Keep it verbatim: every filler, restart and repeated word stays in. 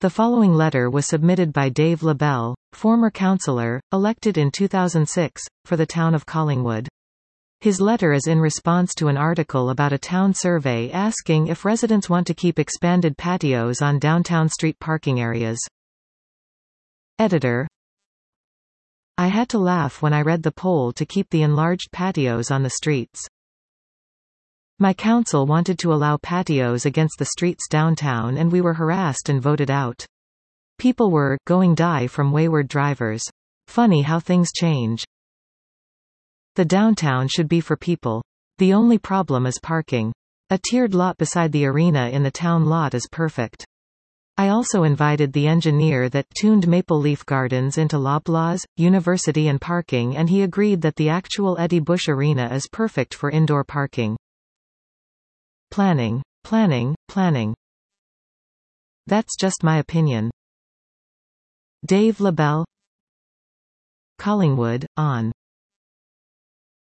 The following letter was submitted by Dave LaBelle, former councillor, elected in two thousand six, for the town of Collingwood. His letter is in response to an article about a town survey asking if residents want to keep expanded patios on downtown street parking areas. Editor: I had to laugh when I read the poll to keep the enlarged patios on the streets. My council wanted to allow patios against the streets downtown and we were harassed and voted out. People were going die from wayward drivers. Funny how things change. The downtown should be for people. The only problem is parking. A tiered lot beside the arena in the town lot is perfect. I also invited the engineer that tuned Maple Leaf Gardens into Loblaws, university and parking, and he agreed that the actual Eddie Bush Arena is perfect for indoor parking. Planning. Planning, planning. That's just my opinion. Dave LaBelle. Collingwood, on